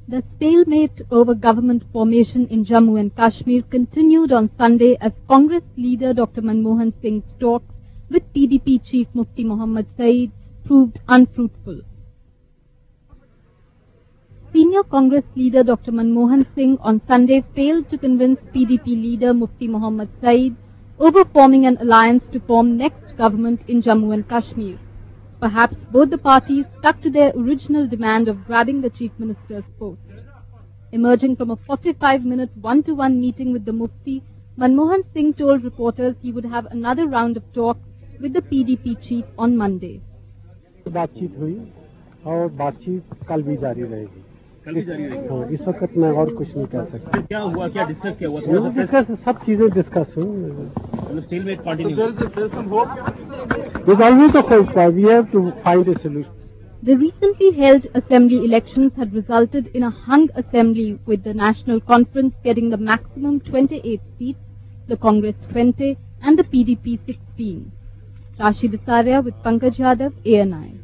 The stalemate over government formation in Jammu and Kashmir continued on Sunday as Congress leader Dr. Manmohan Singh's talks with PDP chief Mufti Mohammad Saeed proved unfruitful. Senior Congress leader Dr. Manmohan Singh on Sunday failed to convince PDP leader Mufti Mohammad Saeed over forming an alliance to form next government in Jammu and Kashmir. Perhaps both the parties stuck to their original demand of grabbing the Chief Minister's post. Emerging from a 45-minute one-to-one meeting with the Mufti, Manmohan Singh told reporters he would have another round of talks with the PDP chief on Monday. बातचीत हुई और बातचीत कल भी जारी रहेगी। इस वक्त मैं और कुछ नहीं कह सकता। क्या हुआ, क्या डिस्कस किया हुआ? डिस्कस सब चीजें डिस्कस हुई। Stalemate continue. There's always a hope. We have to find a solution. The recently held assembly elections had resulted in a hung assembly, with the National Conference getting the maximum 28 seats, the Congress 20 and the PDP 16. Rashid Asaria with Pankaj Yadav, ANI.